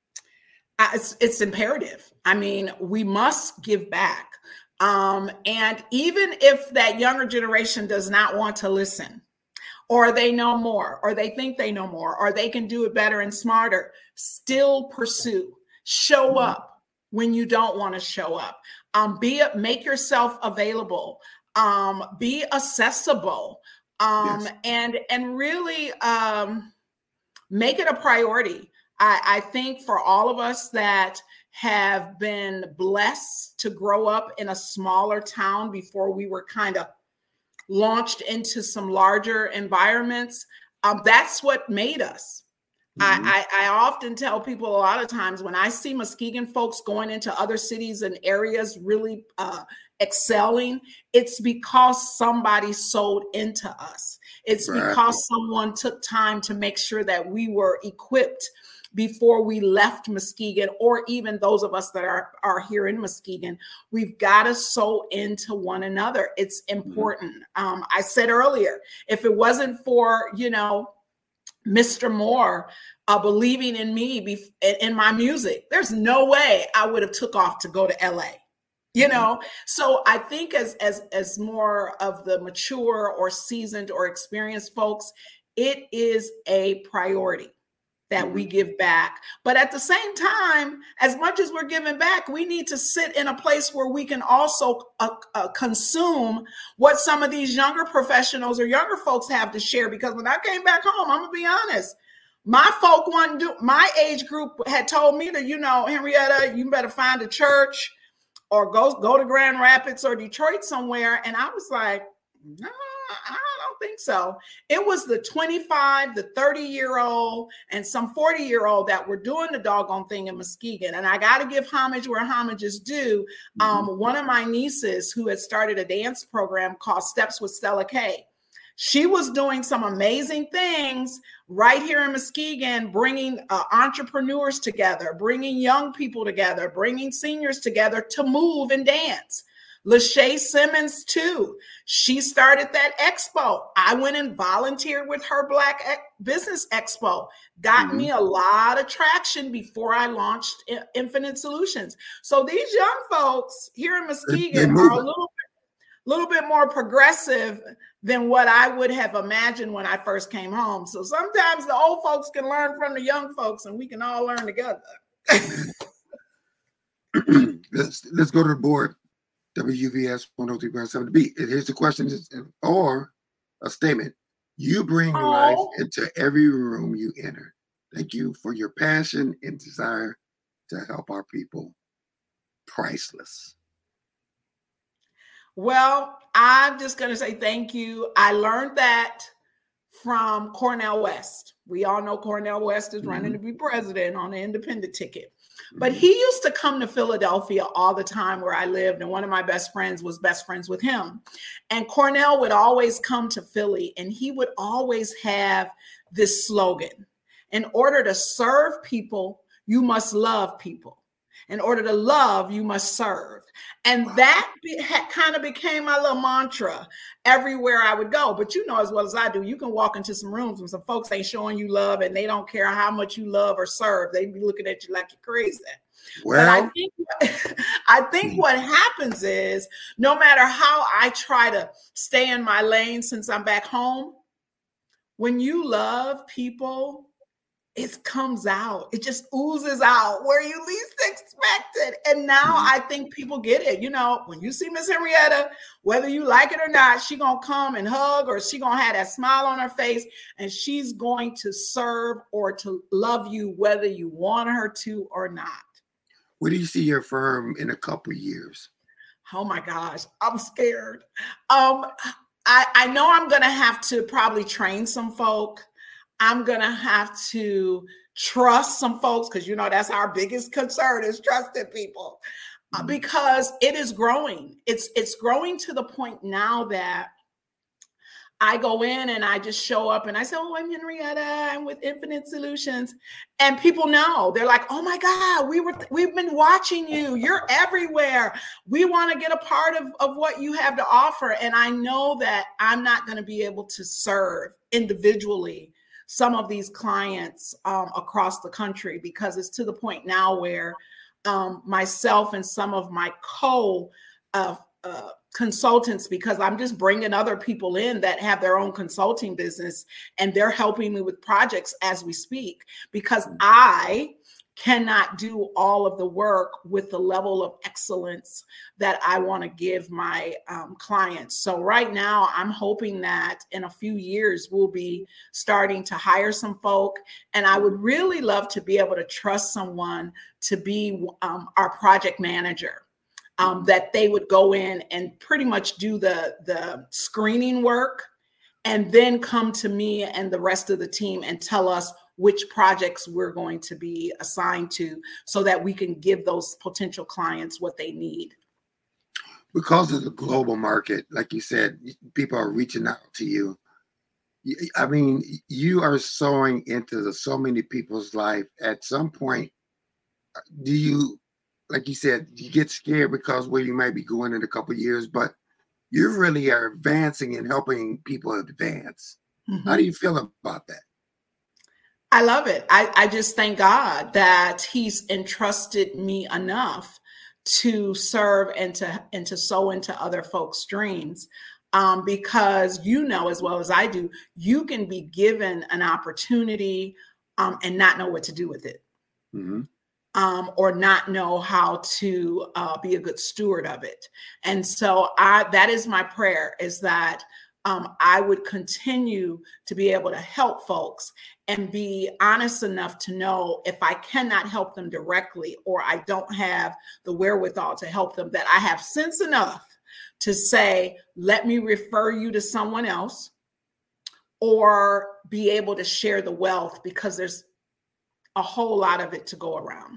S6: Uh, it's, it's imperative. I mean, we must give back. Um, and even if that younger generation does not want to listen, or they know more, or they think they know more, or they can do it better and smarter, still pursue. Show up when you don't want to show up. Um, be a, make yourself available. Um, be accessible. Um, yes. and and really um, make it a priority. I, I think for all of us that have been blessed to grow up in a smaller town before we were kind of launched into some larger environments, um, that's what made us. Mm-hmm. I, I, I often tell people a lot of times when I see Muskegon folks going into other cities and areas really uh, excelling, it's because somebody sold into us. It's right. because someone took time to make sure that we were equipped before we left Muskegon, or even those of us that are, are here in Muskegon. We've got to sow into one another. It's important. Mm-hmm. Um, I said earlier, if it wasn't for, you know, Mister Moore uh, believing in me, be- in my music, there's no way I would have took off to go to L A. You know, mm-hmm. so I think as, as, as more of the mature or seasoned or experienced folks, it is a priority that we give back. But at the same time, as much as we're giving back, we need to sit in a place where we can also uh, uh, consume what some of these younger professionals or younger folks have to share. Because when I came back home, I'm gonna be honest, My folk wasn't do my age group had told me that, you know, Henrietta, you better find a church or go go to Grand Rapids or Detroit somewhere. And I was like, no, I don't think so. It was the twenty-five, the thirty year old and some forty year old that were doing the doggone thing in Muskegon. And I got to give homage where homage is due. Um, mm-hmm. One of my nieces who had started a dance program called Steps with Stella K. She was doing some amazing things right here in Muskegon, bringing uh, entrepreneurs together, bringing young people together, bringing seniors together to move and dance. Lachey Simmons, too. She started that expo. I went and volunteered with her Black Business Expo. Got mm-hmm. me a lot of traction before I launched Infinite Solutions. So these young folks here in Muskegon are a little bit, little bit more progressive than what I would have imagined when I first came home. So sometimes the old folks can learn from the young folks and we can all learn together.
S1: let's, let's go to the board. W V S one oh three point seven B. Here's the question, or a statement. You bring oh. life into every room you enter. Thank you for your passion and desire to help our people. Priceless.
S6: Well, I'm just going to say thank you. I learned that from Cornel West. We all know Cornel West is mm-hmm. running to be president on the independent ticket. But he used to come to Philadelphia all the time where I lived. And one of my best friends was best friends with him. And Cornel would always come to Philly and he would always have this slogan. In order to serve people, you must love people. In order to love, you must serve. And that be, ha, kind of became my little mantra everywhere I would go. But you know as well as I do, you can walk into some rooms and some folks ain't showing you love and they don't care how much you love or serve. They be looking at you like you're crazy. Well, but I think, I think what happens is no matter how I try to stay in my lane since I'm back home, when you love people, it comes out. It just oozes out where you least expect it. And now I think people get it. You know, when you see Miss Henrietta, whether you like it or not, she gonna come and hug or she gonna have that smile on her face and she's going to serve or to love you whether you want her to or not.
S1: Where do you see your firm in a couple of years?
S6: Oh my gosh, I'm scared. Um, I, I know I'm gonna have to probably train some folk. I'm going to have to trust some folks because, you know, that's our biggest concern is trusting people uh, because it is growing. It's it's growing to the point now that I go in and I just show up and I say, oh, I'm Henrietta. I'm with Infinite Solutions. And people know. They're like, oh, my God, we were, we've been watching you. You're everywhere. We want to get a part of, of what you have to offer. And I know that I'm not going to be able to serve individually some of these clients um, across the country because it's to the point now where um, myself and some of my co uh, uh, consultants, because I'm just bringing other people in that have their own consulting business and they're helping me with projects as we speak, because I cannot do all of the work with the level of excellence that I want to give my um, clients. So right now, I'm hoping that in a few years, we'll be starting to hire some folk. And I would really love to be able to trust someone to be um, our project manager, um, that they would go in and pretty much do the, the screening work and then come to me and the rest of the team and tell us which projects we're going to be assigned to so that we can give those potential clients what they need.
S1: Because of the global market, like you said, people are reaching out to you. I mean, you are sowing into the, so many people's life. At some point, do you, like you said, you get scared because where you might be going in a couple of years, but you really are advancing and helping people advance. Mm-hmm. How do you feel about that?
S6: I love it. I, I just thank God that he's entrusted me enough to serve and to, and to sow into other folks' dreams. Um, because you know, as well as I do, you can be given an opportunity um, and not know what to do with it. Mm-hmm. Um, or not know how to uh, be a good steward of it. And so I, that is my prayer, is that um, I would continue to be able to help folks and be honest enough to know if I cannot help them directly or I don't have the wherewithal to help them, that I have sense enough to say, let me refer you to someone else, or be able to share the wealth, because there's a whole lot of it to go around.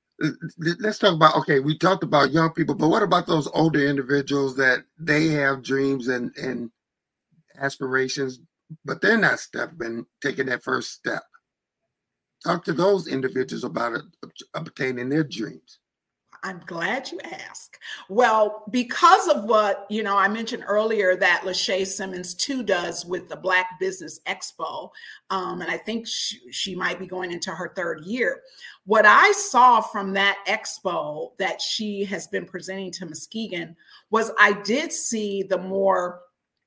S1: Let's talk about, okay, we talked about young people, but what about those older individuals that they have dreams and, and aspirations, but they're not stepping, taking that first step? Talk to those individuals about it, obtaining their dreams.
S6: I'm glad you asked. Well, because of what, you know, I mentioned earlier that Lachey Simmons too does with the Black Business Expo, um, and I think she, she might be going into her third year. What I saw from that expo that she has been presenting to Muskegon was I did see the more,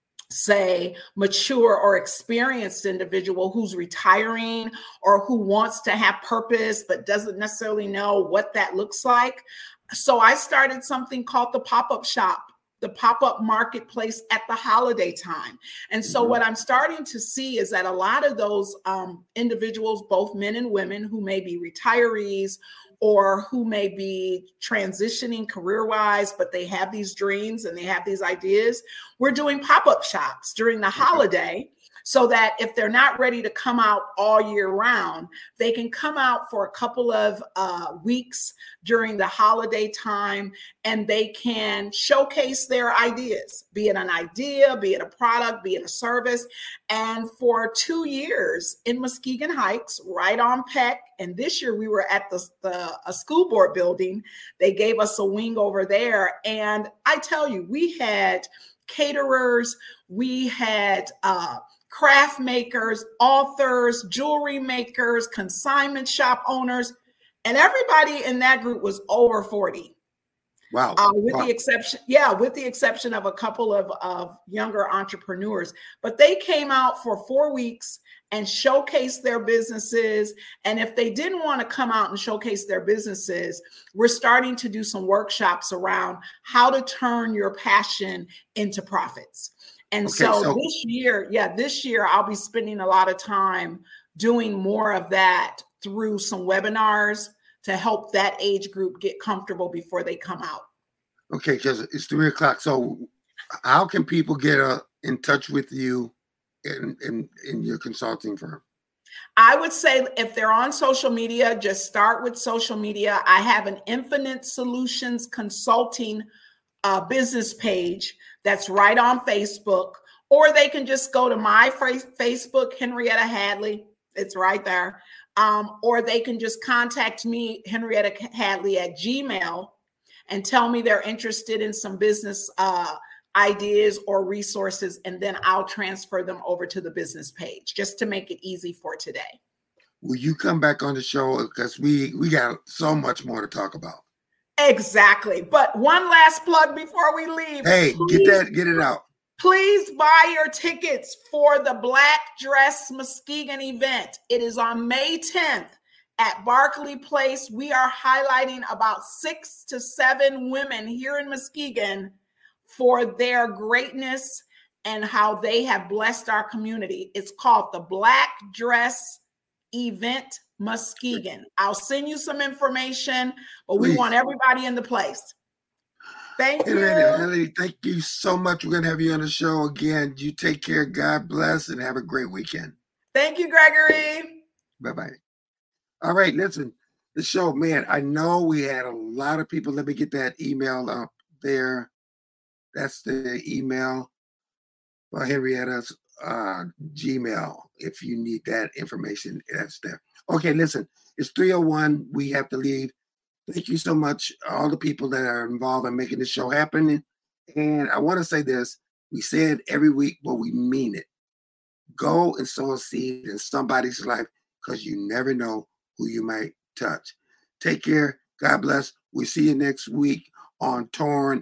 S6: say, mature or experienced individual who's retiring or who wants to have purpose but doesn't necessarily know what that looks like. So I started something called the pop-up shop, the pop-up marketplace at the holiday time. And so mm-hmm. what I'm starting to see is that a lot of those um, individuals, both men and women, who may be retirees or who may be transitioning career-wise, but they have these dreams and they have these ideas, we're doing pop-up shops during the holiday, so that if they're not ready to come out all year round, they can come out for a couple of uh, weeks during the holiday time, and they can showcase their ideas, be it an idea, be it a product, be it a service. And for two years in Muskegon Heights, right on Peck, and this year we were at the, the a school board building. They gave us a wing over there. And I tell you, we had caterers, we had uh, craft makers, authors, jewelry makers, consignment shop owners, and everybody in that group was over forty.
S1: Wow.
S6: Uh, with
S1: wow.
S6: the exception, yeah, with the exception of a couple of, of younger entrepreneurs. But they came out for four weeks and showcased their businesses. And if they didn't want to come out and showcase their businesses, we're starting to do some workshops around how to turn your passion into profits. And okay, so, so this year, yeah, this year I'll be spending a lot of time doing more of that through some webinars to help that age group get comfortable before they come out.
S1: Okay, because it's three o'clock. So how can people get uh, in touch with you in, in, in your consulting firm?
S6: I would say if they're on social media, just start with social media. I have an Infinite Solutions Consulting uh, business page that's right on Facebook, or they can just go to my Facebook, Henrietta Hadley. It's right there. Um, or they can just contact me, Henrietta Hadley, at Gmail, and tell me they're interested in some business uh, ideas or resources, and then I'll transfer them over to the business page, just to make it easy for today.
S1: Will you come back on the show? Because we, we got so much more to talk about.
S6: Exactly. But one last plug before we leave.
S1: Hey,
S6: please,
S1: get that, get it out.
S6: Please buy your tickets for the Black Dress Muskegon event. It is on May tenth at Barclay Place. We are highlighting about six to seven women here in Muskegon for their greatness and how they have blessed our community. It's called the Black Dress Event Muskegon. I'll send you some information, but we Please. want everybody in the place. Thank you.
S1: Henrietta, thank you so much. We're going to have you on the show again. You take care. God bless, and have a great weekend.
S6: Thank you, Gregory.
S1: Bye-bye. All right, listen, the show, man, I know we had a lot of people. Let me get that email up there. That's the email for Henrietta's uh, Gmail. If you need that information, that's there. Okay, listen, it's three oh one. We have to leave. Thank you so much, all the people that are involved in making this show happen. And I want to say this. We say it every week, but we mean it. Go and sow a seed in somebody's life, because you never know who you might touch. Take care. God bless. We'll see you next week on Torn